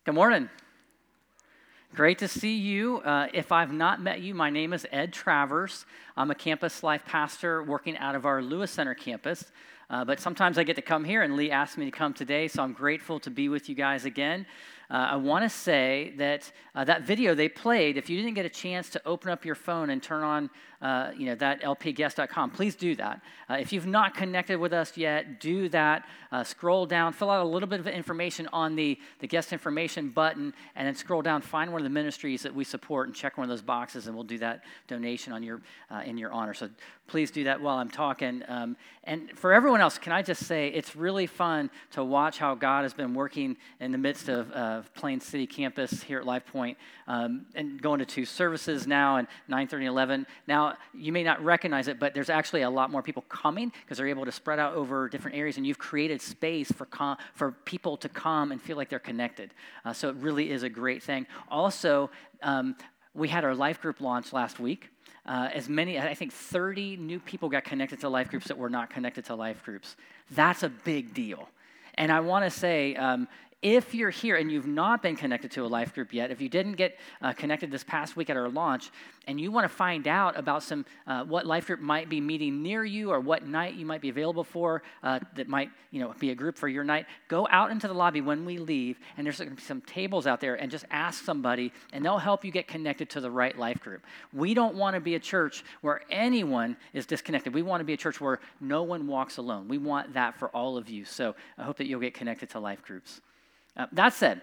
Good morning. Great to see you. If I've not met you, my name is Ed Travers. I'm a campus life pastor working out of our Lewis Center campus. But sometimes I get to come here, and Lee asked me to come today, so I'm grateful to be with you guys again. I want to say that that video they played, if you didn't get a chance to open up your phone and turn on that lpguest.com, please do that. If you've not connected with us yet, do that. Scroll down, fill out a little bit of information on the guest information button, and then scroll down, find one of the ministries that we support, and check one of those boxes, and we'll do that donation on in your honor. So please do that while I'm talking. And for everyone else, can I just say it's really fun to watch how God has been working in the midst of Plain City campus here at Life Point, and going to 2 services now, and 9:30 and 11. Now, you may not recognize it, but there's actually a lot more people coming because they're able to spread out over different areas, and you've created space for people to come and feel like they're connected. So it really is a great thing. Also, we had our life group launch last week. I think 30 new people got connected to life groups that were not connected to life groups. That's a big deal. And I want to say, if you're here and you've not been connected to a life group yet, if you didn't get connected this past week at our launch, and you want to find out about what life group might be meeting near you or what night you might be available for, that might be a group for your night, go out into the lobby when we leave, and there's going to be some tables out there, and just ask somebody, and they'll help you get connected to the right life group. We don't want to be a church where anyone is disconnected. We want to be a church where no one walks alone. We want that for all of you. So I hope that you'll get connected to life groups. That said,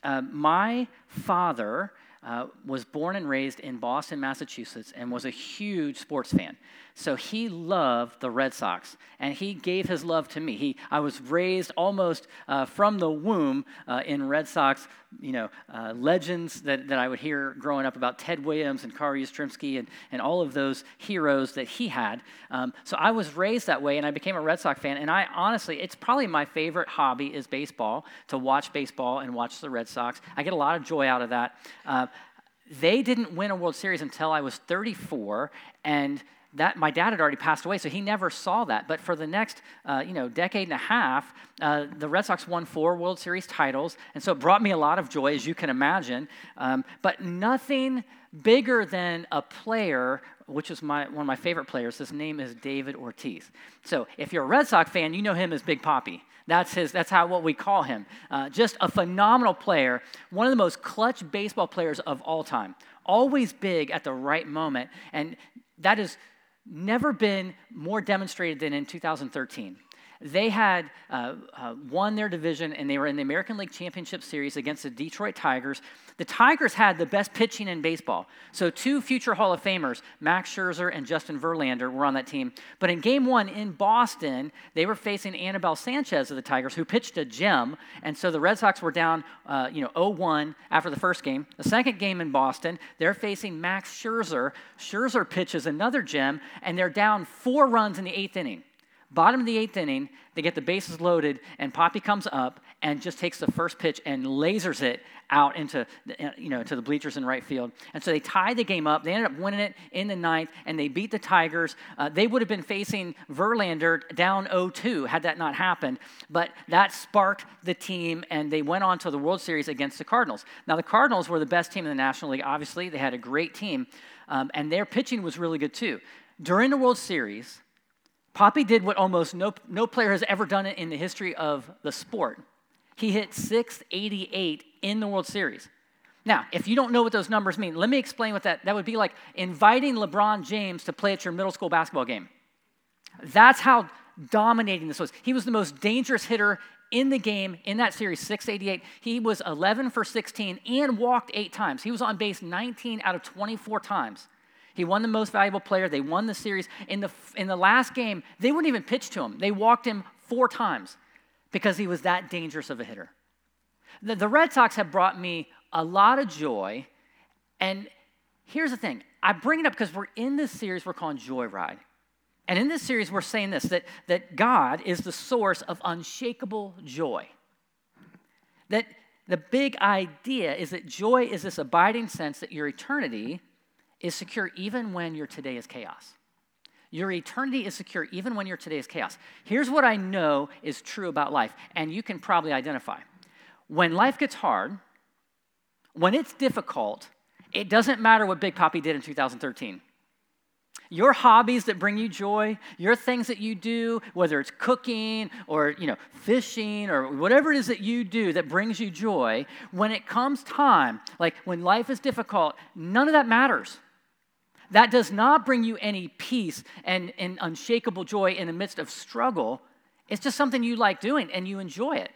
my father was born and raised in Boston, Massachusetts, and was a huge sports fan. So he loved the Red Sox, and he gave his love to me. I was raised almost from the womb in Red Sox, legends that I would hear growing up about Ted Williams and Carl Yastrzemski and all of those heroes that he had. So I was raised that way, and I became a Red Sox fan. And I honestly, it's probably my favorite hobby is baseball, to watch baseball and watch the Red Sox. I get a lot of joy out of that. They didn't win a World Series until I was 34, and my dad had already passed away, so he never saw that. But for the next, decade and a half, the Red Sox won 4 World Series titles, and so it brought me a lot of joy, as you can imagine. But nothing bigger than a player, which is one of my favorite players. His name is David Ortiz. So if you're a Red Sox fan, you know him as Big Papi. That's what we call him. Just a phenomenal player, one of the most clutch baseball players of all time. Always big at the right moment, and that has never been more demonstrated than in 2013. They had won their division, and they were in the American League Championship Series against the Detroit Tigers. The Tigers had the best pitching in baseball. So 2 future Hall of Famers, Max Scherzer and Justin Verlander, were on that team. But in Game 1 in Boston, they were facing Anibal Sanchez of the Tigers, who pitched a gem. And so the Red Sox were down 0-1 after the first game. The second game in Boston, they're facing Max Scherzer. Scherzer pitches another gem, and they're down 4 runs in the 8th inning. Bottom of the 8th inning, they get the bases loaded, and Papi comes up and just takes the first pitch and lasers it out into to the bleachers in right field. And so they tied the game up. They ended up winning it in the 9th, and they beat the Tigers. They would have been facing Verlander down 0-2 had that not happened. But that sparked the team, and they went on to the World Series against the Cardinals. Now, the Cardinals were the best team in the National League, obviously. They had a great team, and their pitching was really good too. During the World Series, Papi did what almost no player has ever done in the history of the sport. He hit .688 in the World Series. Now, if you don't know what those numbers mean, let me explain what that would be like inviting LeBron James to play at your middle school basketball game. That's how dominating this was. He was the most dangerous hitter in the game in that series, .688. He was 11 for 16 and walked 8 times. He was on base 19 out of 24 times. He won the most valuable player. They won the series. In the last game, they wouldn't even pitch to him. They walked him 4 times because he was that dangerous of a hitter. The Red Sox have brought me a lot of joy. And here's the thing. I bring it up because we're in this series we're calling Joyride. And in this series, we're saying this, that God is the source of unshakable joy. That the big idea is that joy is this abiding sense that your eternity is secure even when your today is chaos. Your eternity is secure even when your today is chaos. Here's what I know is true about life, and you can probably identify. When life gets hard, When it's difficult, it doesn't matter what Big Papi did in 2013. Your hobbies that bring you joy, your things that you do, whether it's cooking or fishing or whatever it is that you do that brings you joy, when it comes time, like when life is difficult, none of that matters. That does not bring you any peace and unshakable joy in the midst of struggle. It's just something you like doing and you enjoy it.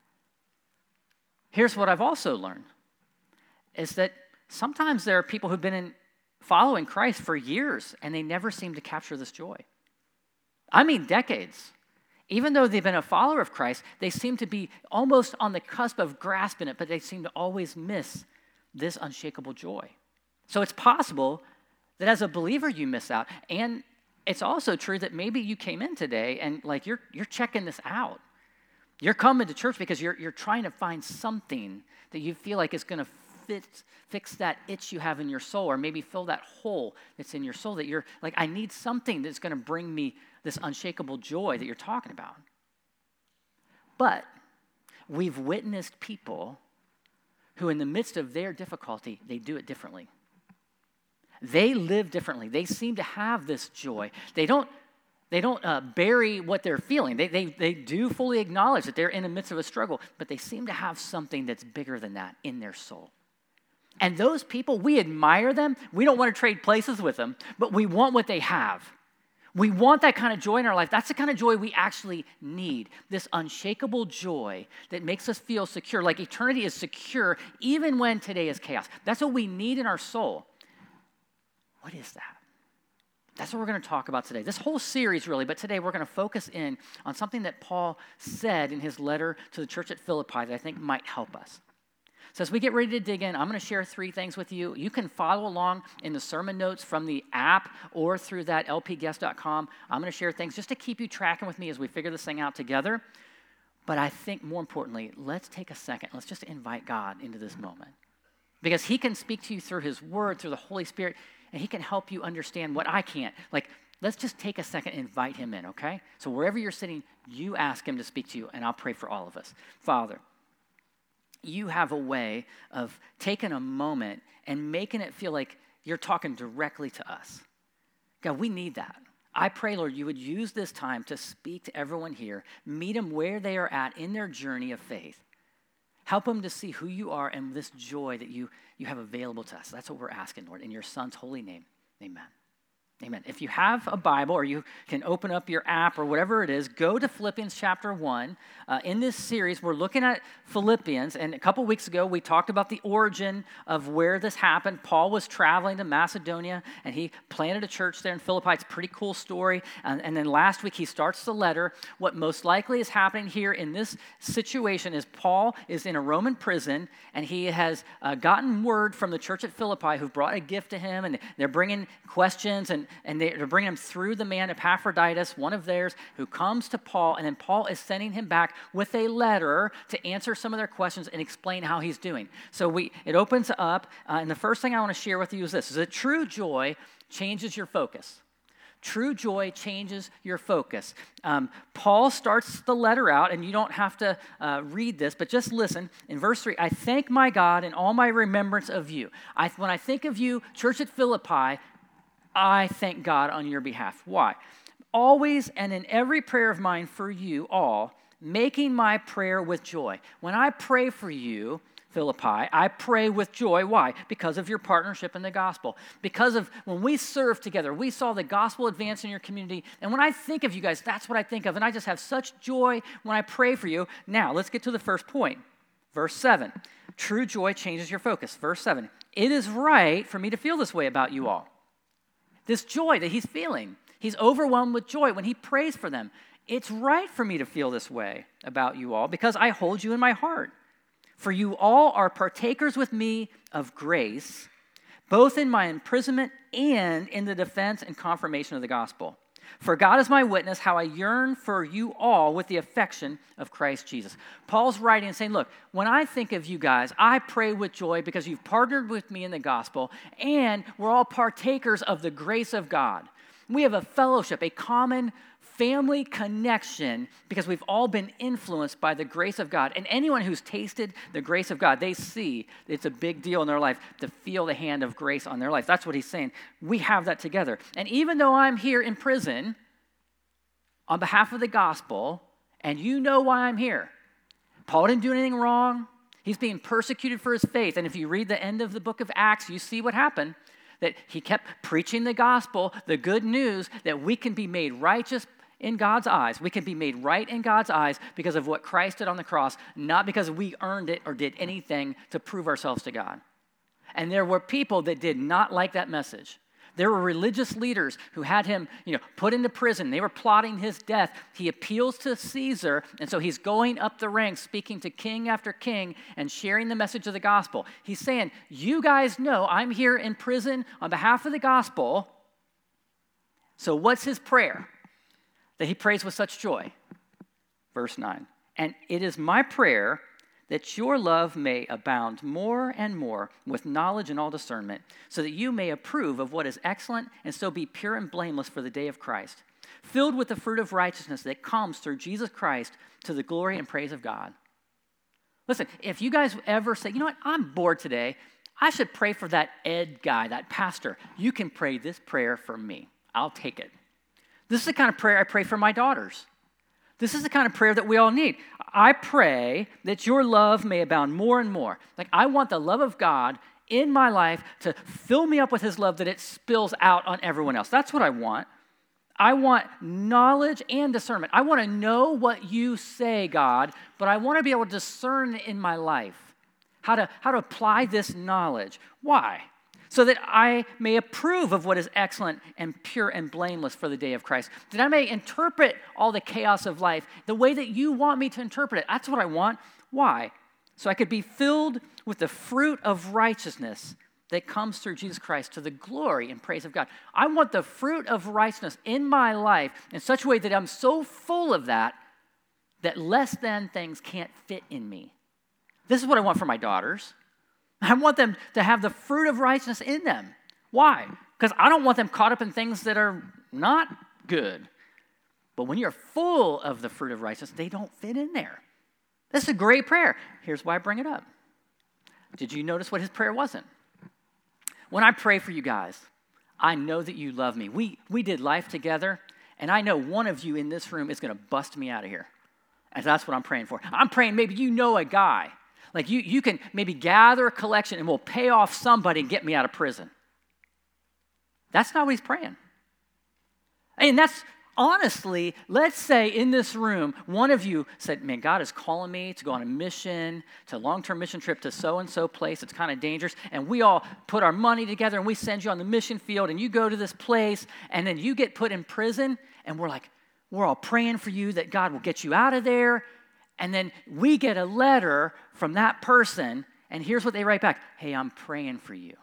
Here's what I've also learned, is that sometimes there are people who've been following Christ for years, and they never seem to capture this joy. I mean decades. Even though they've been a follower of Christ, they seem to be almost on the cusp of grasping it, but they seem to always miss this unshakable joy. So it's possible that as a believer you miss out, and it's also true that maybe you came in today and you're checking this out. You're coming to church because you're trying to find something that you feel like is going to fix that itch you have in your soul, or maybe fill that hole that's in your soul that you're like, I need something that's going to bring me this unshakable joy that you're talking about. But we've witnessed people who in the midst of their difficulty, they do it differently. They live differently. They seem to have this joy. They don't bury what they're feeling. They do fully acknowledge that they're in the midst of a struggle, but they seem to have something that's bigger than that in their soul. And those people, we admire them. We don't want to trade places with them, but we want what they have. We want that kind of joy in our life. That's the kind of joy we actually need, this unshakable joy that makes us feel secure, like eternity is secure even when today is chaos. That's what we need in our soul. What is that? That's what we're going to talk about today. This whole series, really, but today we're going to focus in on something that Paul said in his letter to the church at Philippi that I think might help us. So as we get ready to dig in, I'm going to share 3 things with you. You can follow along in the sermon notes from the app or through that lpguest.com. I'm going to share things just to keep you tracking with me as we figure this thing out together. But I think more importantly, let's take a second. Let's just invite God into this moment. Because he can speak to you through his word, through the Holy Spirit, and he can help you understand what I can't. Let's just take a second and invite him in, okay? So wherever you're sitting, you ask him to speak to you, and I'll pray for all of us. Father, you have a way of taking a moment and making it feel like you're talking directly to us. God, we need that. I pray, Lord, you would use this time to speak to everyone here, meet them where they are at in their journey of faith. Help them to see who you are and this joy that you have available to us. That's what we're asking, Lord, in your Son's holy name. Amen. Amen. If you have a Bible or you can open up your app or whatever it is, go to Philippians chapter 1. In this series, we're looking at Philippians, and a couple weeks ago, we talked about the origin of where this happened. Paul was traveling to Macedonia, and he planted a church there in Philippi. It's a pretty cool story. And then last week, he starts the letter. What most likely is happening here in this situation is Paul is in a Roman prison, and he has gotten word from the church at Philippi who brought a gift to him, and they're bringing questions, and they're bringing him through the man Epaphroditus, one of theirs, who comes to Paul, and then Paul is sending him back with a letter to answer some of their questions and explain how he's doing. So it opens up, and the first thing I want to share with you is this, is that true joy changes your focus. True joy changes your focus. Paul starts the letter out, and you don't have to read this, but just listen. In verse 3, I thank my God in all my remembrance of you. When I think of you, church at Philippi, I thank God on your behalf. Why? Always and in every prayer of mine for you all, making my prayer with joy. When I pray for you, Philippi, I pray with joy. Why? Because of your partnership in the gospel. Because of when we served together, we saw the gospel advance in your community. And when I think of you guys, that's what I think of. And I just have such joy when I pray for you. Now, let's get to the first point. Verse 7. True joy changes your focus. Verse 7. It is right for me to feel this way about you all. This joy that he's feeling. He's overwhelmed with joy when he prays for them. It's right for me to feel this way about you all because I hold you in my heart. For you all are partakers with me of grace, both in my imprisonment and in the defense and confirmation of the gospel. For God is my witness how I yearn for you all with the affection of Christ Jesus. Paul's writing and saying, look, when I think of you guys, I pray with joy because you've partnered with me in the gospel and we're all partakers of the grace of God. We have a fellowship, a common family connection because we've all been influenced by the grace of God. And anyone who's tasted the grace of God, they see it's a big deal in their life to feel the hand of grace on their life. That's what he's saying. We have that together. And even though I'm here in prison on behalf of the gospel, and you know why I'm here, Paul didn't do anything wrong. He's being persecuted for his faith. And if you read the end of the book of Acts, you see what happened. That he kept preaching the gospel, the good news that we can be made righteous in God's eyes. We can be made right in God's eyes because of what Christ did on the cross, not because we earned it or did anything to prove ourselves to God. And there were people that did not like that message. There were religious leaders who had him, put into prison. They were plotting his death. He appeals to Caesar, and so he's going up the ranks, speaking to king after king and sharing the message of the gospel. He's saying, you guys know I'm here in prison on behalf of the gospel. So what's his prayer that he prays with such joy? Verse 9, and it is my prayer that your love may abound more and more with knowledge and all discernment, so that you may approve of what is excellent and so be pure and blameless for the day of Christ, filled with the fruit of righteousness that comes through Jesus Christ to the glory and praise of God. Listen, if you guys ever say, you know what, I'm bored today, I should pray for that Ed guy, that pastor. You can pray this prayer for me. I'll take it. This is the kind of prayer I pray for my daughters. This is the kind of prayer that we all need. I pray that your love may abound more and more. Like, I want the love of God in my life to fill me up with his love, that it spills out on everyone else. That's what I want. I want knowledge and discernment. I want to know what you say, God, but I want to be able to discern in my life how to apply this knowledge. Why? So that I may approve of what is excellent and pure and blameless for the day of Christ. That I may interpret all the chaos of life the way that you want me to interpret it. That's what I want. Why? So I could be filled with the fruit of righteousness that comes through Jesus Christ to the glory and praise of God. I want the fruit of righteousness in my life in such a way that I'm so full of that less than things can't fit in me. This is what I want for my daughters. I want them to have the fruit of righteousness in them. Why? Because I don't want them caught up in things that are not good. But when you're full of the fruit of righteousness, they don't fit in there. This is a great prayer. Here's why I bring it up. Did you notice what his prayer wasn't? When I pray for you guys, I know that you love me. We did life together, and I know one of you in this room is going to bust me out of here. And that's what I'm praying for. I'm praying maybe you know a guy. Like you can maybe gather a collection and we'll pay off somebody and get me out of prison. That's not what he's praying. And that's honestly, let's say in this room, one of you said, man, God is calling me to go on a mission, to a long-term mission trip to so-and-so place. It's kind of dangerous. And we all put our money together and we send you on the mission field and you go to this place and then you get put in prison and we're all praying for you that God will get you out of there. And then we get a letter from that person, and here's what they write back. Hey, I'm praying for you.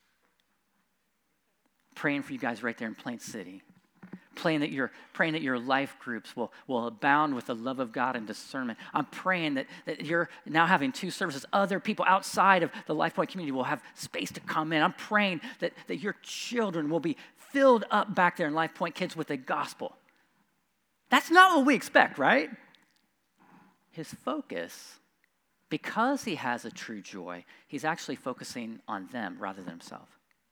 Praying for you guys right there in Plain City. Praying that your life groups will abound with the love of God and discernment. I'm praying that you're now having 2 services. Other people outside of the LifePoint community will have space to come in. I'm praying that your children will be filled up back there in LifePoint Kids with the gospel. That's not what we expect, right? His focus, because he has a true joy, he's actually focusing on them rather than himself.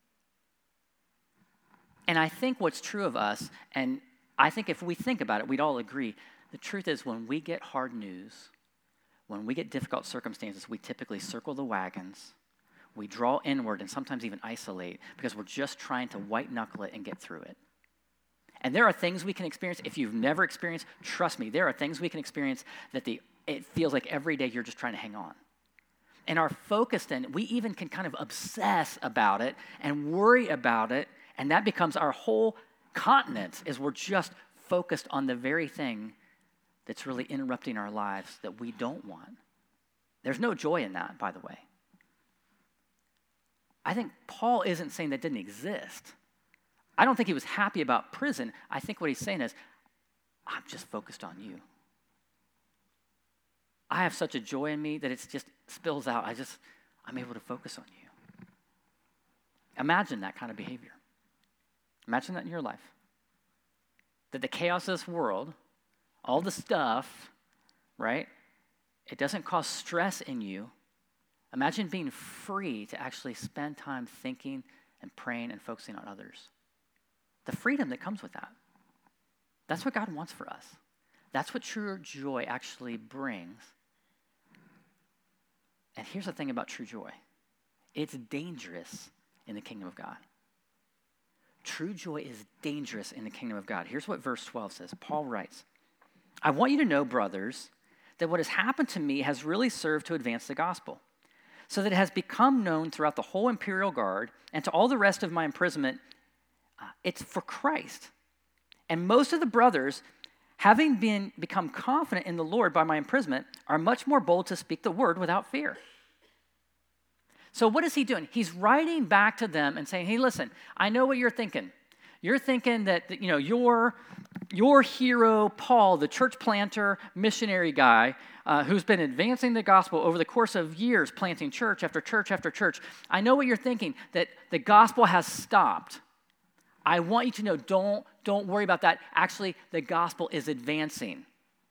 And I think what's true of us, and I think if we think about it, we'd all agree, the truth is when we get hard news, when we get difficult circumstances, we typically circle the wagons, we draw inward and sometimes even isolate because we're just trying to white knuckle it and get through it. And there are things we can experience. If you've never experienced, trust me, there are things we can experience that it feels like every day you're just trying to hang on. And our focus then, we even can kind of obsess about it and worry about it, and that becomes our whole continent, is we're just focused on the very thing that's really interrupting our lives that we don't want. There's no joy in that, by the way. I think Paul isn't saying that didn't exist. I don't think he was happy about prison. I think what he's saying is, I'm just focused on you. I have such a joy in me that it just spills out. I'm able to focus on you. Imagine that kind of behavior. Imagine that in your life. that the chaos of this world, all the stuff, right, it doesn't cause stress in you. Imagine being free to actually spend time thinking and praying and focusing on others. The freedom that comes with that. That's what God wants for us. That's what true joy actually brings. And here's the thing about true joy. It's dangerous in the kingdom of God. True joy is dangerous in the kingdom of God. Here's what verse 12 says. Paul writes, I want you to know, brothers, that what has happened to me has really served to advance the gospel, so that it has become known throughout the whole imperial guard and to all the rest of my imprisonment, it's for Christ. And most of the brothers, having become confident in the Lord by my imprisonment, are much more bold to speak the word without fear. So what is he doing? He's writing back to them and saying, hey, listen, I know what you're thinking. You're thinking that your hero, Paul, the church planter, missionary guy, who's been advancing the gospel over the course of years, planting church after church after church. I know what you're thinking, that the gospel has stopped. I want you to know, don't worry about that. Actually, the gospel is advancing.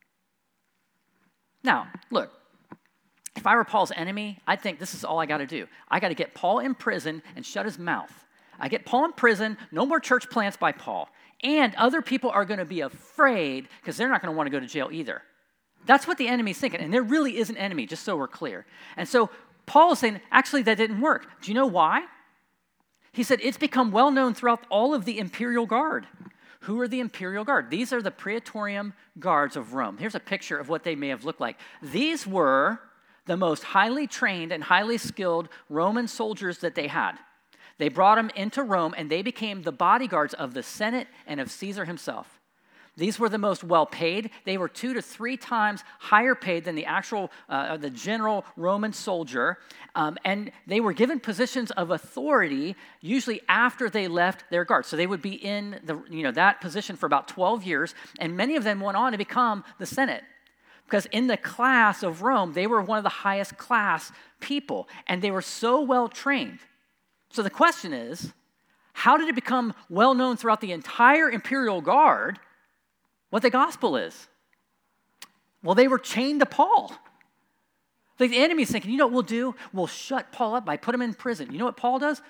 Now, look, if I were Paul's enemy, I'd think this is all I got to do. I got to get Paul in prison and shut his mouth. I get Paul in prison, no more church plants by Paul. And other people are going to be afraid because they're not going to want to go to jail either. That's what the enemy's thinking. And there really is an enemy, just so we're clear. And so Paul is saying, actually, that didn't work. Do you know why? He said, it's become well known throughout all of the imperial guard. Who are the imperial guard? These are the praetorian guards of Rome. Here's a picture of what they may have looked like. These were the most highly trained and highly skilled Roman soldiers that they had. They brought them into Rome, and they became the bodyguards of the Senate and of Caesar himself. These were the most well-paid. They were 2 to 3 times higher paid than the actual, the general Roman soldier. And they were given positions of authority usually after they left their guard. So they would be in that position for about 12 years, and many of them went on to become the Senate. Because in the class of Rome, they were one of the highest class people, and they were so well-trained. So the question is, how did it become well-known throughout the entire imperial guard what the gospel is? Well, they were chained to Paul. Like the enemy's thinking, you know what we'll do? We'll shut Paul up by put him in prison. You know what Paul does?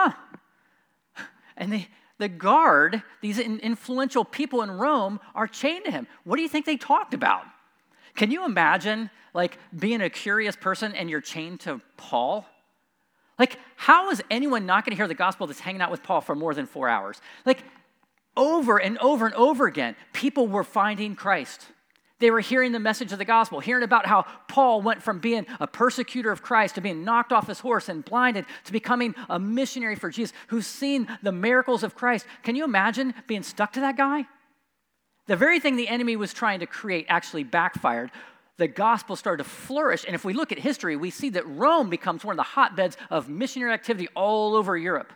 And the guard, these influential people in Rome, are chained to him. What do you think they talked about? Can you imagine, being a curious person and you're chained to Paul? How is anyone not going to hear the gospel that's hanging out with Paul for more than 4 hours? Over and over and over again, people were finding Christ. They were hearing the message of the gospel, hearing about how Paul went from being a persecutor of Christ to being knocked off his horse and blinded to becoming a missionary for Jesus who's seen the miracles of Christ. Can you imagine being stuck to that guy? The very thing the enemy was trying to create actually backfired. The gospel started to flourish. And if we look at history, we see that Rome becomes one of the hotbeds of missionary activity all over Europe.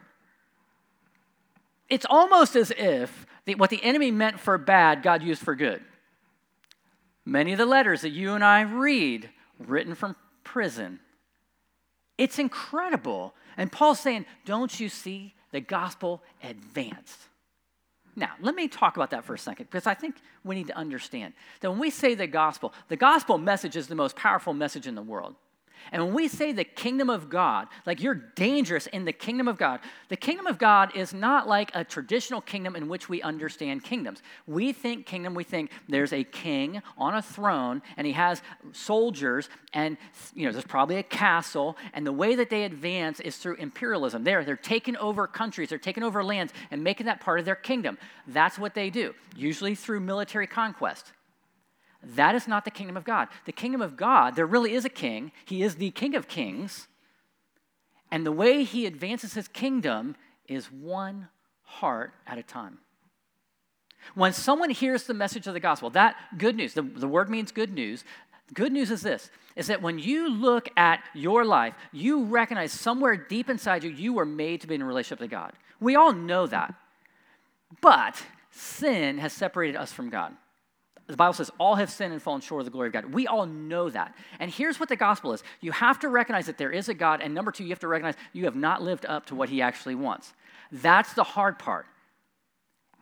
It's almost as if what the enemy meant for bad, God used for good. Many of the letters that you and I read, written from prison, it's incredible. And Paul's saying, don't you see the gospel advanced? Now, let me talk about that for a second, because I think we need to understand that when we say the gospel message is the most powerful message in the world. And when we say the kingdom of God, you're dangerous in the kingdom of God is not like a traditional kingdom in which we understand kingdoms. We think there's a king on a throne, and he has soldiers, and there's probably a castle, and the way that they advance is through imperialism. They're taking over countries, they're taking over lands, and making that part of their kingdom. That's what they do, usually through military conquest. That is not the kingdom of God. The kingdom of God, there really is a king. He is the King of Kings. And the way he advances his kingdom is one heart at a time. When someone hears the message of the gospel, that good news, the word means good news. Good news is this, is that when you look at your life, you recognize somewhere deep inside you, you were made to be in a relationship with God. We all know that. But sin has separated us from God. The Bible says, all have sinned and fallen short of the glory of God. We all know that. And here's what the gospel is. You have to recognize that there is a God, and number 2, you have to recognize you have not lived up to what he actually wants. That's the hard part.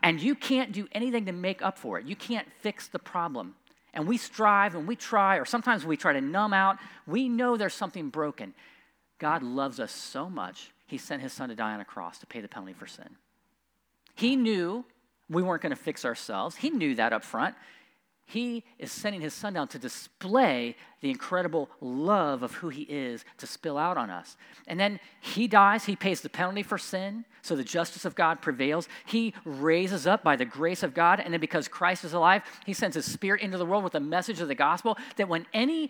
And you can't do anything to make up for it. You can't fix the problem. And we strive and we try, or sometimes we try to numb out. We know there's something broken. God loves us so much, he sent his son to die on a cross to pay the penalty for sin. He knew we weren't going to fix ourselves. He knew that up front. He is sending his son down to display the incredible love of who he is to spill out on us. And then he dies. He pays the penalty for sin, so the justice of God prevails. He raises up by the grace of God, and then because Christ is alive, he sends his Spirit into the world with the message of the gospel that when any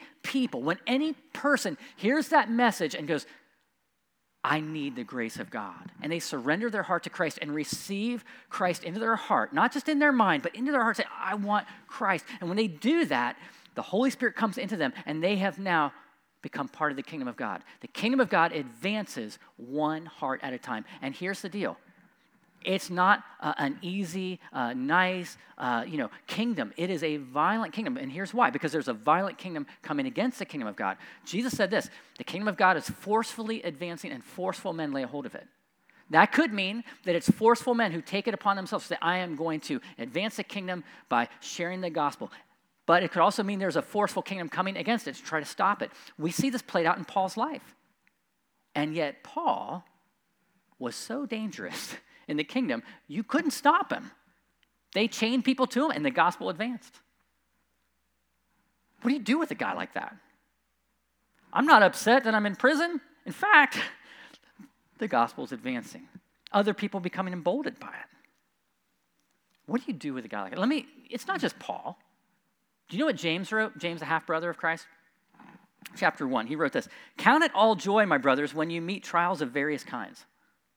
person hears that message and goes, I need the grace of God. And they surrender their heart to Christ and receive Christ into their heart, not just in their mind, but into their heart, say, I want Christ. And when they do that, the Holy Spirit comes into them, and they have now become part of the kingdom of God. The kingdom of God advances one heart at a time. And here's the deal. It's not an easy, nice, kingdom. It is a violent kingdom. And here's why. Because there's a violent kingdom coming against the kingdom of God. Jesus said this, the kingdom of God is forcefully advancing and forceful men lay a hold of it. That could mean that it's forceful men who take it upon themselves to say, I am going to advance the kingdom by sharing the gospel. But it could also mean there's a forceful kingdom coming against it to try to stop it. We see this played out in Paul's life. And yet Paul was so dangerous in the kingdom, you couldn't stop him. They chained people to him, and the gospel advanced. What do you do with a guy like that? I'm not upset that I'm in prison. In fact, the gospel's advancing. Other people becoming emboldened by it. What do you do with a guy like that? It's not just Paul. Do you know what James wrote? James, the half-brother of Christ? Chapter 1, he wrote this, count it all joy, my brothers, when you meet trials of various kinds.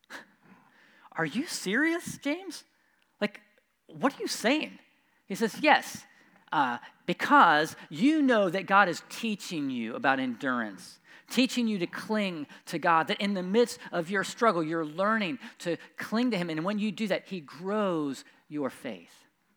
Are you serious, James? What are you saying? He says, yes, because you know that God is teaching you about endurance, teaching you to cling to God, that in the midst of your struggle, you're learning to cling to him. And when you do that, he grows your faith.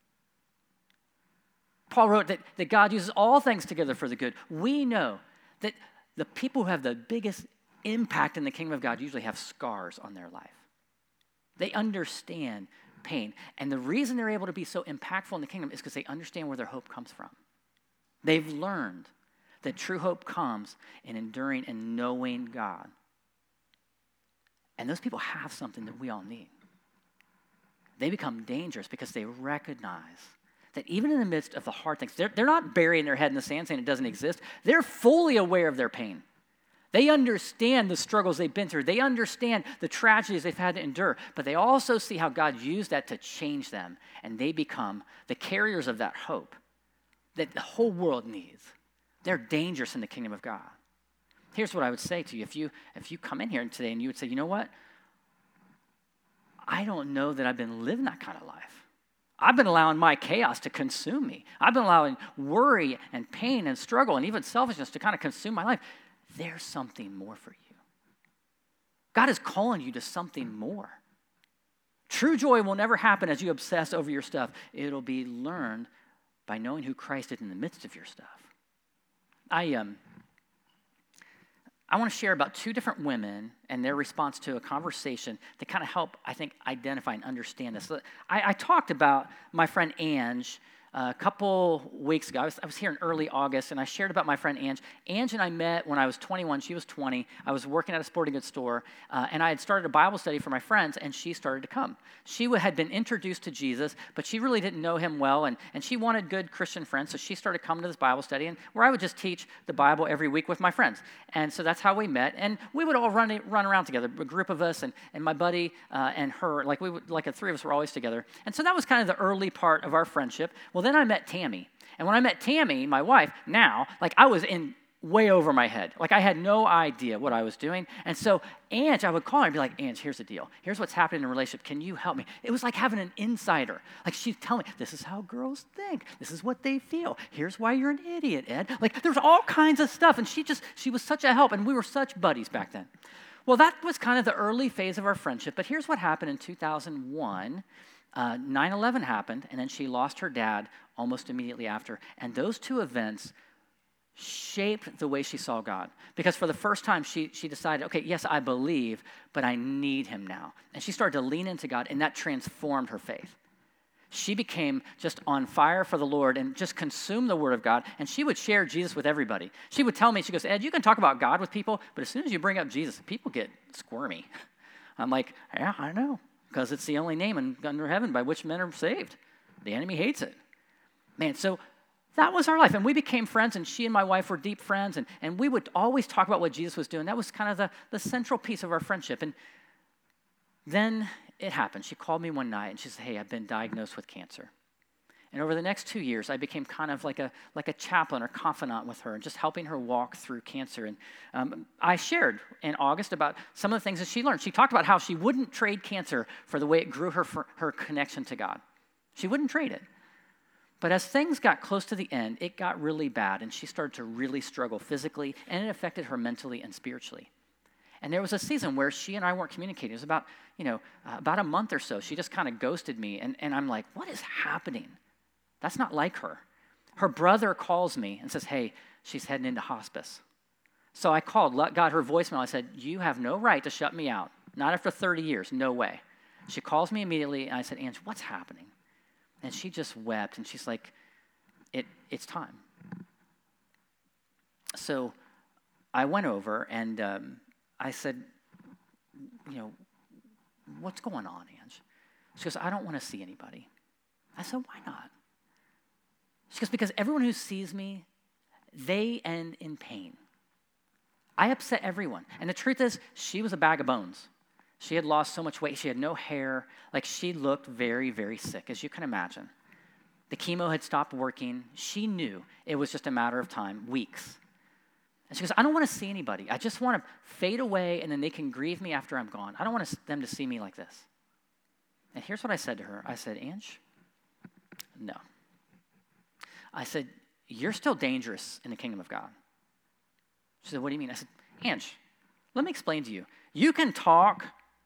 Paul wrote that God uses all things together for the good. We know that the people who have the biggest impact in the kingdom of God usually have scars on their life. They understand pain. And the reason they're able to be so impactful in the kingdom is because they understand where their hope comes from. They've learned that true hope comes in enduring and knowing God. And those people have something that we all need. They become dangerous because they recognize that even in the midst of the hard things, they're not burying their head in the sand saying it doesn't exist. They're fully aware of their pain. They understand the struggles they've been through. They understand the tragedies they've had to endure. But they also see how God used that to change them. And they become the carriers of that hope that the whole world needs. They're dangerous in the kingdom of God. Here's what I would say to you. If you come in here today and you would say, you know what? I don't know that I've been living that kind of life. I've been allowing my chaos to consume me. I've been allowing worry and pain and struggle and even selfishness to kind of consume my life. There's something more for you. God is calling you to something more. True joy will never happen as you obsess over your stuff. It'll be learned by knowing who Christ is in the midst of your stuff. I want to share about two different women and their response to a conversation that kind of help, I think, identify and understand this. I talked about my friend Ange a couple weeks ago. I was here in early August, and I shared about my friend Ange. Ange and I met when I was 21. She was 20. I was working at a sporting goods store, and I had started a Bible study for my friends, and she started to come. She had been introduced to Jesus, but she really didn't know him well, and she wanted good Christian friends, so she started coming to this Bible study, and where I would just teach the Bible every week with my friends. And so that's how we met, and we would all run around together, a group of us, and my buddy and her, the three of us were always together. And so that was kind of the early part of our friendship. Well, then I met Tammy. And when I met Tammy, my wife, I was in way over my head. I had no idea what I was doing. And so Ange, I would call her and be like, Ange, here's the deal. Here's what's happening in a relationship. Can you help me? It was like having an insider. She'd tell me, this is how girls think. This is what they feel. Here's why you're an idiot, Ed. There's all kinds of stuff. And she was such a help. And we were such buddies back then. Well, that was kind of the early phase of our friendship. But here's what happened in 2001. 9/11 happened, and then she lost her dad almost immediately after. And those two events shaped the way she saw God. Because for the first time, she decided, okay, yes, I believe, but I need him now. And she started to lean into God, and that transformed her faith. She became just on fire for the Lord and just consumed the Word of God, and she would share Jesus with everybody. She would tell me, she goes, Ed, you can talk about God with people, but as soon as you bring up Jesus, people get squirmy. I'm like, yeah, I know, because it's the only name under heaven by which men are saved. The enemy hates it. Man, so that was our life, and we became friends, and she and my wife were deep friends, and we would always talk about what Jesus was doing. That was kind of the central piece of our friendship, and then it happened. She called me one night, and she said, hey, I've been diagnosed with cancer. And over the next 2 years, I became kind of like a chaplain or confidant with her and just helping her walk through cancer. And I shared in August about some of the things that she learned. She talked about how she wouldn't trade cancer for the way it grew her connection to God. She wouldn't trade it. But as things got close to the end, it got really bad, and she started to really struggle physically, and it affected her mentally and spiritually. And there was a season where she and I weren't communicating. It was about a month or so. She just kind of ghosted me, and I'm like, what is happening? That's not like her. Her brother calls me and says, hey, she's heading into hospice. So I called, got her voicemail. I said, you have no right to shut me out. Not after 30 years, no way. She calls me immediately, and I said, Ange, what's happening? And she just wept, and she's like, it's time. So I went over, and I said, what's going on, Ange? She goes, I don't want to see anybody. I said, why not? She goes, because everyone who sees me, they end in pain. I upset everyone. And the truth is, she was a bag of bones. She had lost so much weight. She had no hair. Like, she looked very, very sick, as you can imagine. The chemo had stopped working. She knew it was just a matter of time, weeks. And she goes, I don't want to see anybody. I just want to fade away, and then they can grieve me after I'm gone. I don't want them to see me like this. And here's what I said to her. I said, Ange, no. I said, you're still dangerous in the kingdom of God. She said, what do you mean? I said, Ange, let me explain to you. You can talk,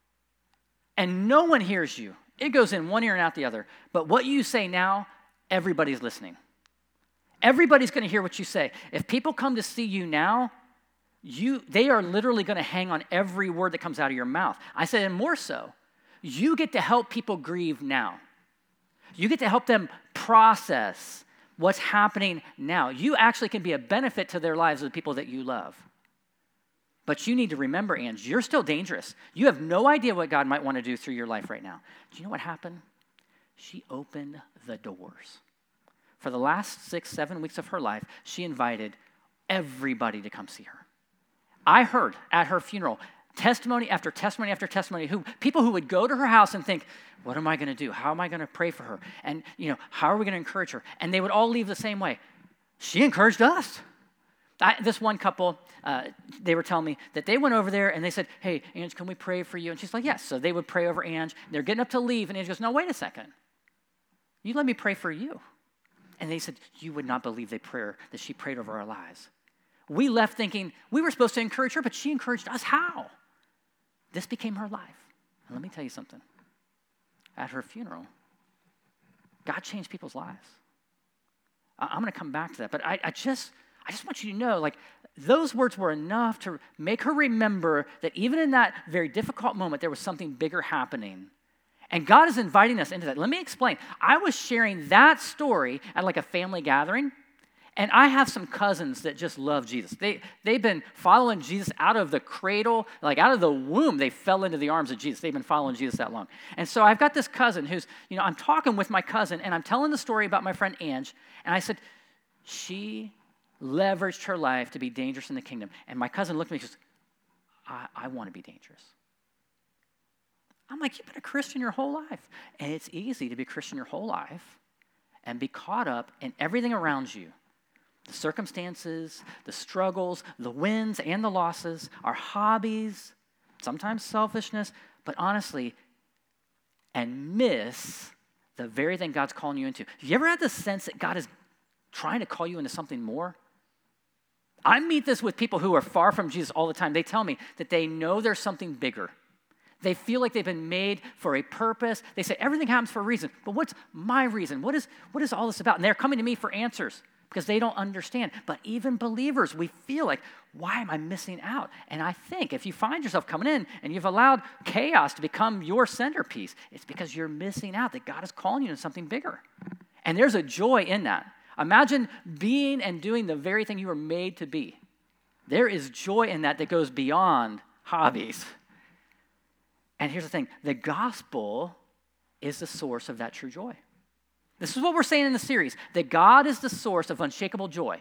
and no one hears you. It goes in one ear and out the other. But what you say now, everybody's listening. Everybody's going to hear what you say. If people come to see you now, they are literally going to hang on every word that comes out of your mouth. I said, and more so, you get to help people grieve now. You get to help them process what's happening now. You actually can be a benefit to their lives of the people that you love. But you need to remember, Ange, you're still dangerous. You have no idea what God might want to do through your life right now. Do you know what happened? She opened the doors. For the last 6-7 weeks of her life, she invited everybody to come see her. I heard at her funeral testimony after testimony after testimony, people who would go to her house and think, what am I going to do? How am I going to pray for her? And, how are we going to encourage her? And they would all leave the same way. She encouraged us. This one couple, they were telling me that they went over there and they said, hey, Ange, can we pray for you? And she's like, yes. So they would pray over Ange. They're getting up to leave, and Ange goes, no, wait a second. You let me pray for you. And they said, you would not believe the prayer that she prayed over our lives. We left thinking we were supposed to encourage her, but she encouraged us. How? This became her life. And let me tell you something. At her funeral, God changed people's lives. I'm going to come back to that, but I just want you to know, those words were enough to make her remember that even in that very difficult moment, there was something bigger happening. And God is inviting us into that. Let me explain. I was sharing that story at a family gathering, and I have some cousins that just love Jesus. They've been following Jesus out of the cradle, out of the womb. They fell into the arms of Jesus. They've been following Jesus that long. And so I've got this cousin who's, I'm talking with my cousin, and I'm telling the story about my friend Ange, and I said, she leveraged her life to be dangerous in the kingdom. And my cousin looked at me and says, I want to be dangerous. I'm like, you've been a Christian your whole life. And it's easy to be a Christian your whole life and be caught up in everything around you. The circumstances, the struggles, the wins and the losses, our hobbies, sometimes selfishness, but honestly, and miss the very thing God's calling you into. Have you ever had the sense that God is trying to call you into something more? I meet this with people who are far from Jesus all the time. They tell me that they know there's something bigger. They feel like they've been made for a purpose. They say everything happens for a reason. But what's my reason? What is all this about? And they're coming to me for answers because they don't understand. But even believers, we feel like, why am I missing out? And I think if you find yourself coming in and you've allowed chaos to become your centerpiece, it's because you're missing out, that God is calling you to something bigger. And there's a joy in that. Imagine being and doing the very thing you were made to be. There is joy in that goes beyond hobbies. And here's the thing, the gospel is the source of that true joy. This is what we're saying in the series, that God is the source of unshakable joy.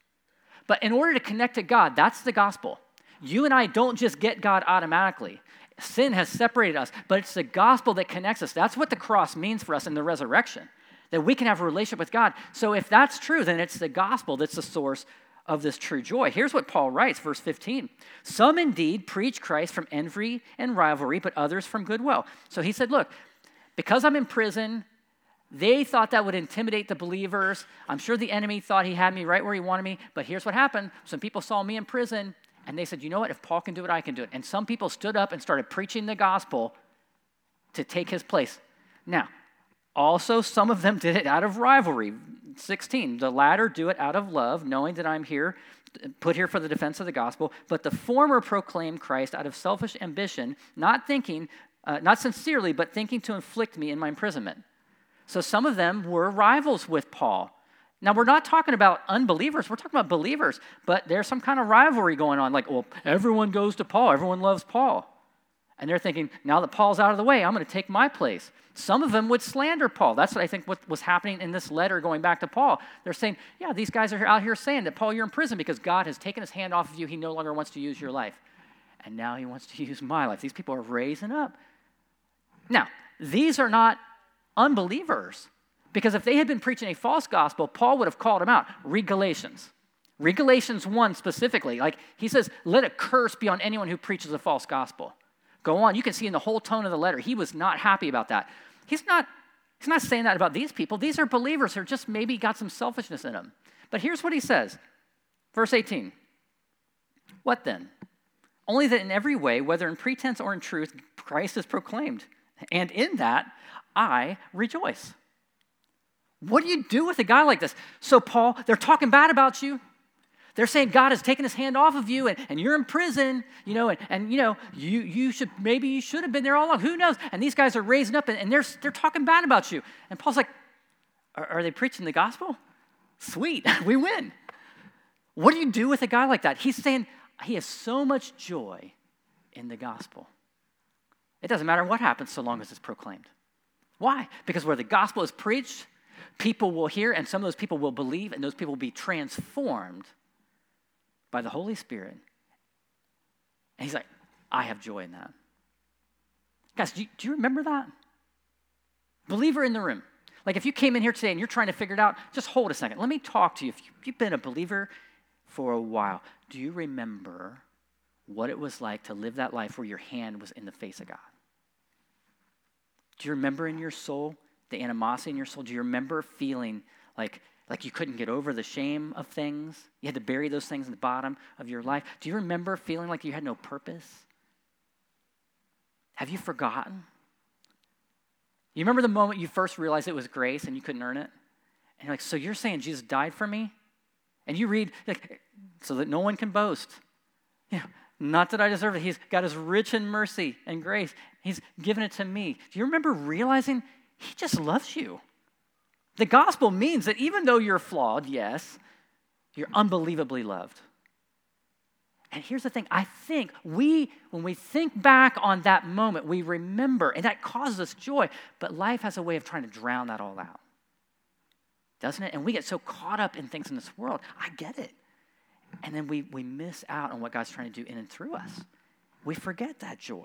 But in order to connect to God, that's the gospel. You and I don't just get God automatically. Sin has separated us, but it's the gospel that connects us. That's what the cross means for us in the resurrection, that we can have a relationship with God. So if that's true, then it's the gospel that's the source of this true joy. Here's what Paul writes, verse 15. Some indeed preach Christ from envy and rivalry, but others from goodwill. So he said, look, because I'm in prison, they thought that would intimidate the believers. I'm sure the enemy thought he had me right where he wanted me, but here's what happened. Some people saw me in prison, and they said, you know what, if Paul can do it, I can do it. And some people stood up and started preaching the gospel to take his place. Now, also some of them did it out of rivalry. 16, the latter do it out of love, knowing that I'm here, put here for the defense of the gospel, but the former proclaim Christ out of selfish ambition, not sincerely, but thinking to inflict me in my imprisonment. So some of them were rivals with Paul. Now, we're not talking about unbelievers. We're talking about believers. But there's some kind of rivalry going on. Like, well, everyone goes to Paul. Everyone loves Paul. And they're thinking, now that Paul's out of the way, I'm going to take my place. Some of them would slander Paul. That's what I think what was happening in this letter going back to Paul. They're saying, yeah, these guys are out here saying that, Paul, you're in prison because God has taken his hand off of you. He no longer wants to use your life. And now he wants to use my life. These people are raising up. Now, these are not unbelievers, because if they had been preaching a false gospel, Paul would have called them out. Read Galatians. Read Galatians 1 specifically. Like he says, let a curse be on anyone who preaches a false gospel. Go on. You can see in the whole tone of the letter, he was not happy about that. He's not saying that about these people. These are believers who are just maybe got some selfishness in them. But here's what he says. Verse 18. What then? Only that in every way, whether in pretense or in truth, Christ is proclaimed. And in that, I rejoice. What do you do with a guy like this? So Paul, they're talking bad about you. They're saying God has taken his hand off of you and you're in prison, and you should have been there all along. Who knows? And these guys are raising up and they're talking bad about you. And Paul's like, are they preaching the gospel? Sweet, we win. What do you do with a guy like that? He's saying he has so much joy in the gospel. It doesn't matter what happens so long as it's proclaimed. Why? Because where the gospel is preached, people will hear, and some of those people will believe, and those people will be transformed by the Holy Spirit. And he's like, I have joy in that. Guys, do you remember that? Believer in the room. Like if you came in here today and you're trying to figure it out, just hold a second. Let me talk to you. If you've been a believer for a while, do you remember what it was like to live that life where your hand was in the face of God? Do you remember in your soul, the animosity in your soul? Do you remember feeling like you couldn't get over the shame of things? You had to bury those things in the bottom of your life. Do you remember feeling like you had no purpose? Have you forgotten? You remember the moment you first realized it was grace and you couldn't earn it? And you're like, so you're saying Jesus died for me? And you read, so that no one can boast. Not that I deserve it. He's got his rich in mercy and grace. He's given it to me. Do you remember realizing he just loves you? The gospel means that even though you're flawed, yes, you're unbelievably loved. And here's the thing. I think when we think back on that moment, we remember, and that causes us joy. But life has a way of trying to drown that all out. Doesn't it? And we get so caught up in things in this world. I get it. And then we miss out on what God's trying to do in and through us. We forget that joy.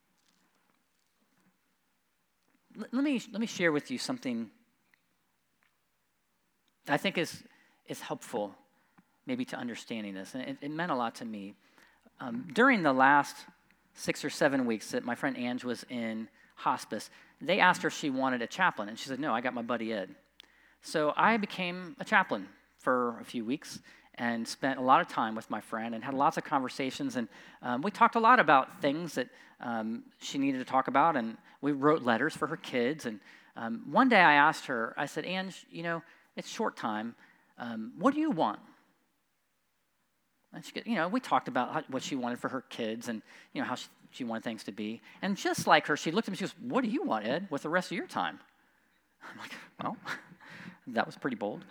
Let me share with you something I think is helpful maybe to understanding this. And it meant a lot to me. During the last 6 or 7 weeks that my friend Ange was in hospice, they asked her if she wanted a chaplain. And she said, no, I got my buddy Ed. So I became a chaplain for a few weeks and spent a lot of time with my friend and had lots of conversations. And we talked a lot about things that she needed to talk about. And we wrote letters for her kids. And one day I asked her, I said, Ange, it's short time. what do you want? And we talked about what she wanted for her kids and, how she wanted things to be. And just like her, she looked at me, she goes, what do you want, Ed, with the rest of your time? I'm like, well, that was pretty bold.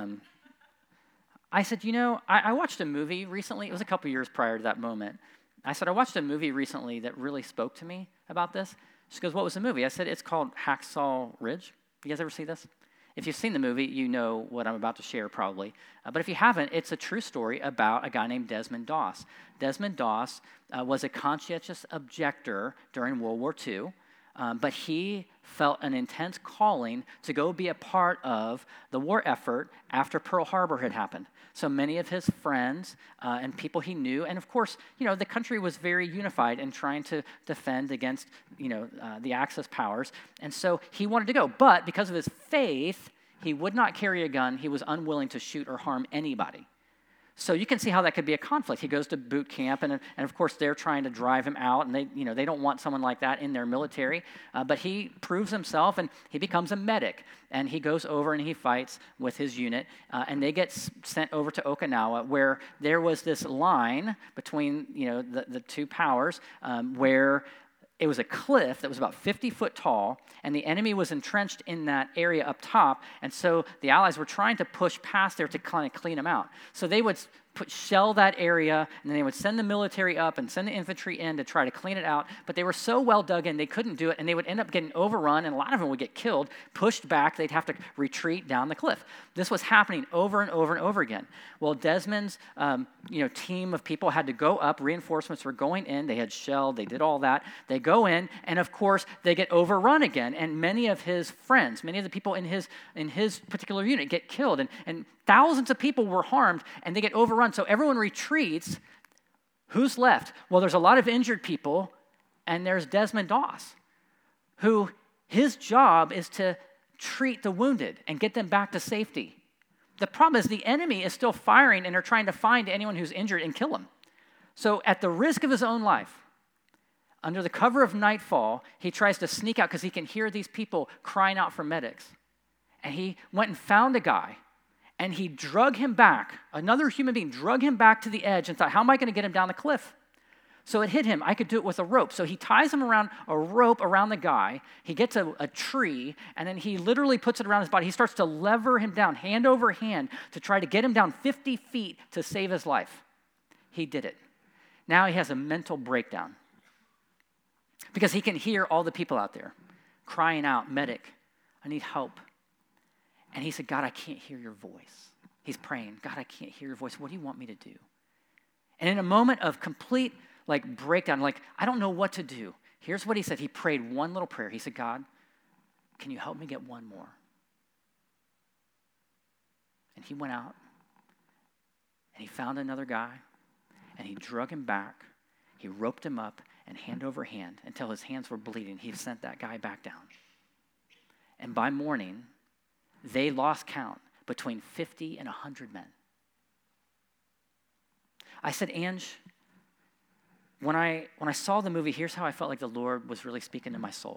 I said, I watched a movie recently. It was a couple years prior to that moment. I said, I watched a movie recently that really spoke to me about this. She goes, what was the movie? I said, it's called Hacksaw Ridge. You guys ever see this? If you've seen the movie, you know what I'm about to share probably. But if you haven't, it's a true story about a guy named Desmond Doss. Desmond Doss was a conscientious objector during World War II, but he felt an intense calling to go be a part of the war effort after Pearl Harbor had happened. So many of his friends and people he knew, and of course, the country was very unified in trying to defend against, the Axis powers. And so he wanted to go, but because of his faith, he would not carry a gun. He was unwilling to shoot or harm anybody. So you can see how that could be a conflict. He goes to boot camp, and of course they're trying to drive him out, and they don't want someone like that in their military. But he proves himself, and he becomes a medic, and he goes over and he fights with his unit, and they get sent over to Okinawa, where there was this line between the two powers, where it was a cliff that was about 50 foot tall, and the enemy was entrenched in that area up top, and so the Allies were trying to push past there to kind of clean them out. So they would shell that area, and then they would send the military up and send the infantry in to try to clean it out, but they were so well dug in, they couldn't do it, and they would end up getting overrun, and a lot of them would get killed, pushed back, they'd have to retreat down the cliff. This was happening over and over and over again. Well, Desmond's team of people had to go up, reinforcements were going in, they had shelled, they did all that, they go in, and of course, they get overrun again, and many of his friends, many of the people in his particular unit get killed, and thousands of people were harmed, and they get overrun. So everyone retreats. Who's left? Well, there's a lot of injured people, and there's Desmond Doss, who his job is to treat the wounded and get them back to safety. The problem is the enemy is still firing, and they're trying to find anyone who's injured and kill him. So at the risk of his own life, under the cover of nightfall, he tries to sneak out because he can hear these people crying out for medics. And he went and found a guy, and he drug him back. Another human being drug him back to the edge and thought, how am I going to get him down the cliff? So it hit him. I could do it with a rope. So he ties him around a rope around the guy. He gets a tree, and then he literally puts it around his body. He starts to lever him down, hand over hand, to try to get him down 50 feet to save his life. He did it. Now he has a mental breakdown because he can hear all the people out there crying out, medic, I need help. And he said, God, I can't hear your voice. He's praying, God, I can't hear your voice. What do you want me to do? And in a moment of complete breakdown, I don't know what to do. Here's what he said. He prayed one little prayer. He said, God, can you help me get one more? And he went out and he found another guy and he drug him back. He roped him up and hand over hand until his hands were bleeding. He sent that guy back down. And by morning, they lost count between 50 and 100 men. I said, Ange, when I saw the movie, here's how I felt like the Lord was really speaking to my soul.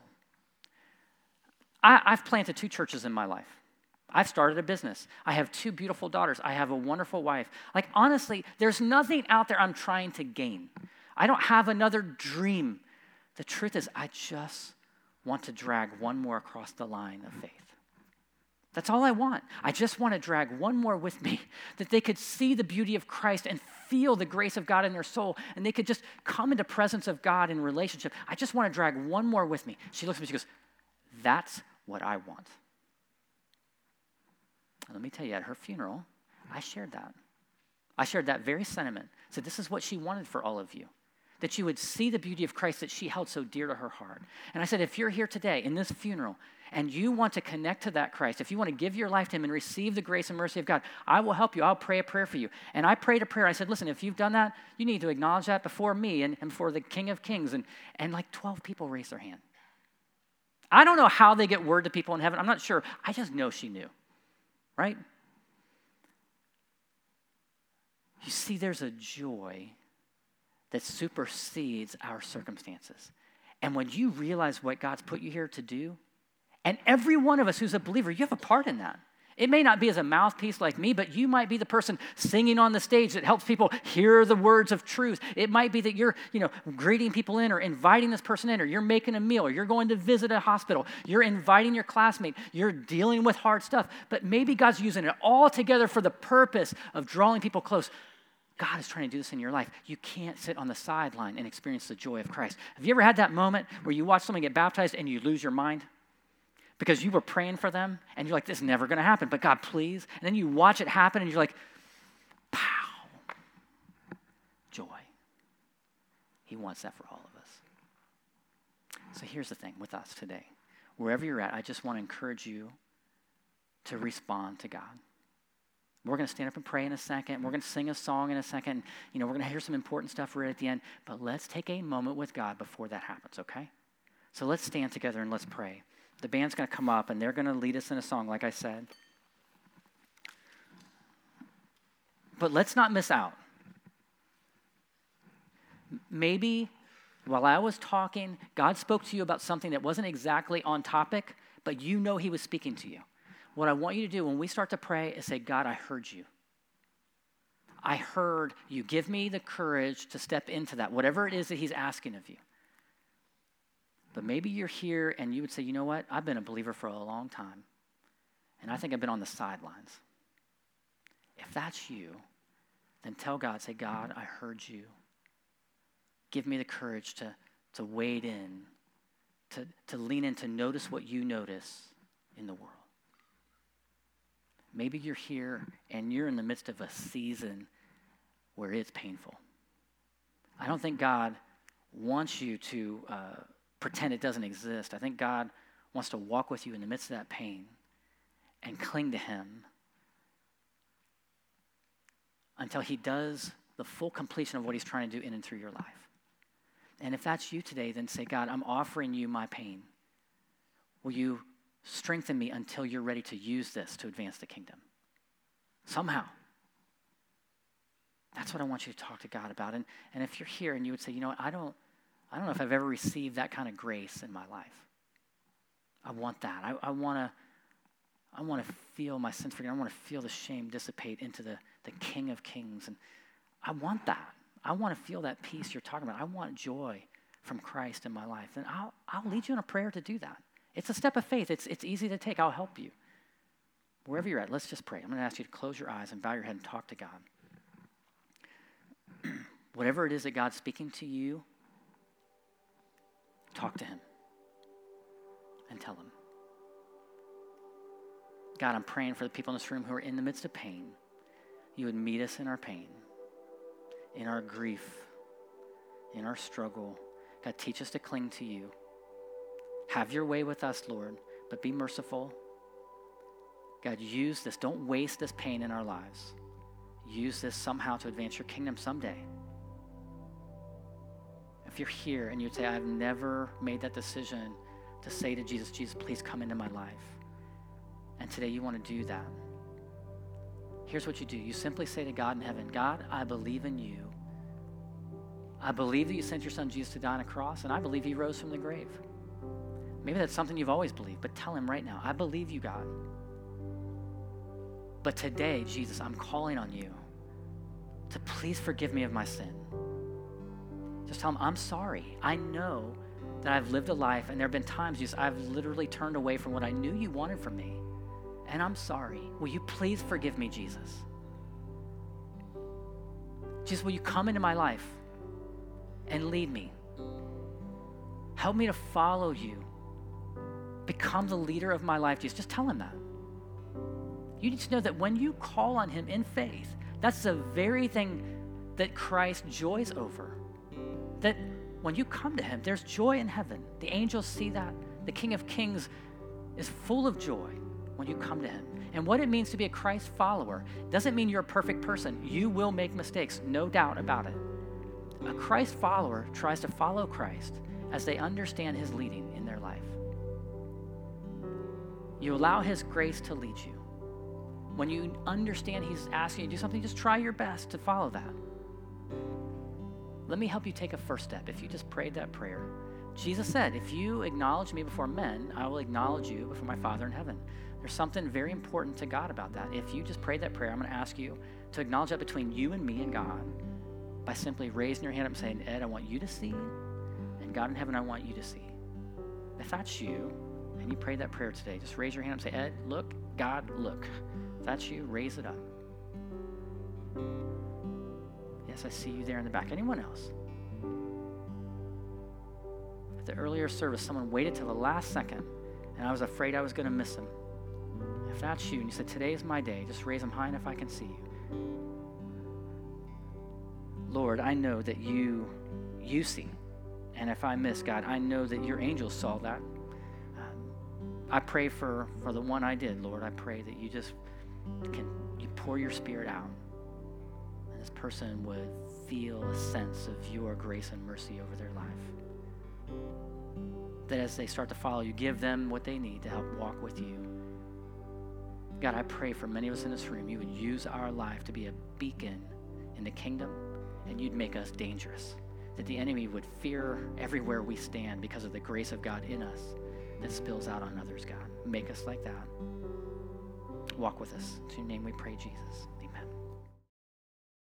I've planted 2 churches in my life. I've started a business. I have 2 beautiful daughters. I have a wonderful wife. Honestly, there's nothing out there I'm trying to gain. I don't have another dream. The truth is, I just want to drag one more across the line of faith. That's all I want. I just want to drag one more with me, that they could see the beauty of Christ and feel the grace of God in their soul, and they could just come into presence of God in relationship. I just want to drag one more with me. She looks at me, she goes, that's what I want. And let me tell you, at her funeral, I shared that. I shared that very sentiment. I said, this is what she wanted for all of you, that you would see the beauty of Christ that she held so dear to her heart. And I said, if you're here today in this funeral and you want to connect to that Christ, if you want to give your life to him and receive the grace and mercy of God, I will help you. I'll pray a prayer for you. And I prayed a prayer. I said, listen, if you've done that, you need to acknowledge that before me and before the King of Kings. And 12 people raised their hand. I don't know how they get word to people in heaven. I'm not sure. I just know she knew, right? You see, there's a joy that supersedes our circumstances. And when you realize what God's put you here to do, and every one of us who's a believer, you have a part in that. It may not be as a mouthpiece like me, but you might be the person singing on the stage that helps people hear the words of truth. It might be that you're, greeting people in or inviting this person in, or you're making a meal, or you're going to visit a hospital. You're inviting your classmate. You're dealing with hard stuff. But maybe God's using it all together for the purpose of drawing people close. God is trying to do this in your life. You can't sit on the sideline and experience the joy of Christ. Have you ever had that moment where you watch someone get baptized and you lose your mind? Because you were praying for them, and you're like, this is never going to happen, but God, please. And then you watch it happen, and you're like, pow, joy. He wants that for all of us. So here's the thing with us today. Wherever you're at, I just want to encourage you to respond to God. We're going to stand up and pray in a second. We're going to sing a song in a second. We're going to hear some important stuff right at the end. But let's take a moment with God before that happens, okay? So let's stand together and let's pray. The band's going to come up, and they're going to lead us in a song, like I said. But let's not miss out. Maybe while I was talking, God spoke to you about something that wasn't exactly on topic, but you know he was speaking to you. What I want you to do when we start to pray is say, God, I heard you. I heard you. Give me the courage to step into that, whatever it is that he's asking of you. But maybe you're here and you would say, you know what? I've been a believer for a long time, and I think I've been on the sidelines. If that's you, then tell God, say, God, I heard you. Give me the courage to wade in, to lean in, to notice what you notice in the world. Maybe you're here and you're in the midst of a season where it's painful. I don't think God wants you to pretend it doesn't exist. I think God wants to walk with you in the midst of that pain and cling to him until he does the full completion of what he's trying to do in and through your life. And if that's you today, then say, God, I'm offering you my pain. Will you strengthen me until you're ready to use this to advance the kingdom? Somehow. That's what I want you to talk to God about. And if you're here and you would say, you know what, I don't know if I've ever received that kind of grace in my life. I want that. I want to feel my sins forgiven. I want to feel the shame dissipate into the King of Kings. And I want that. I want to feel that peace you're talking about. I want joy from Christ in my life. Then I'll lead you in a prayer to do that. It's a step of faith. It's easy to take. I'll help you. Wherever you're at, let's just pray. I'm going to ask you to close your eyes and bow your head and talk to God. Whatever it is that God's speaking to you, talk to him and tell him. God, I'm praying for the people in this room who are in the midst of pain. You would meet us in our pain, in our grief, in our struggle. God, teach us to cling to you. Have your way with us, Lord, but be merciful. God, use this. Don't waste this pain in our lives. Use this somehow to advance your kingdom someday. If you're here and you'd say, I've never made that decision to say to Jesus, Jesus, please come into my life. And today you want to do that. Here's what you do. You simply say to God in heaven, God, I believe in you. I believe that you sent your son Jesus to die on a cross, and I believe he rose from the grave. Maybe that's something you've always believed, but tell him right now, I believe you, God. But today, Jesus, I'm calling on you to please forgive me of my sin. Just tell him, I'm sorry. I know that I've lived a life, and there have been times, Jesus, I've literally turned away from what I knew you wanted from me. And I'm sorry. Will you please forgive me, Jesus? Jesus, will you come into my life and lead me? Help me to follow you. Become the leader of my life, Jesus. Just tell him that. You need to know that when you call on him in faith, that's the very thing that Christ joys over. That when you come to him, there's joy in heaven. The angels see that. The King of Kings is full of joy when you come to him. And what it means to be a Christ follower doesn't mean you're a perfect person. You will make mistakes, no doubt about it. A Christ follower tries to follow Christ as they understand his leading in their life. You allow his grace to lead you. When you understand he's asking you to do something, just try your best to follow that. Let me help you take a first step. If you just prayed that prayer, Jesus said, if you acknowledge me before men, I will acknowledge you before my Father in heaven. There's something very important to God about that. If you just pray that prayer, I'm going to ask you to acknowledge that between you and me and God by simply raising your hand up and saying, Ed, I want you to see, and God in heaven, I want you to see. If that's you, and you prayed that prayer today, just raise your hand up and say, Ed, look, God, look. If that's you, raise it up. Yes, I see you there in the back. Anyone else? At the earlier service, someone waited till the last second, and I was afraid I was going to miss them. If that's you, and you said, today is my day, just raise them high enough I can see you. Lord, I know that you see. And if I miss, God, I know that your angels saw that. I pray for the one I did, Lord. I pray that you just you pour your spirit out. And this person would feel a sense of your grace and mercy over their life. That as they start to follow you, give them what they need to help walk with you. God, I pray for many of us in this room, you would use our life to be a beacon in the kingdom, and you'd make us dangerous. That the enemy would fear everywhere we stand because of the grace of God in us that spills out on others, God. Make us like that. Walk with us. In your name we pray, Jesus.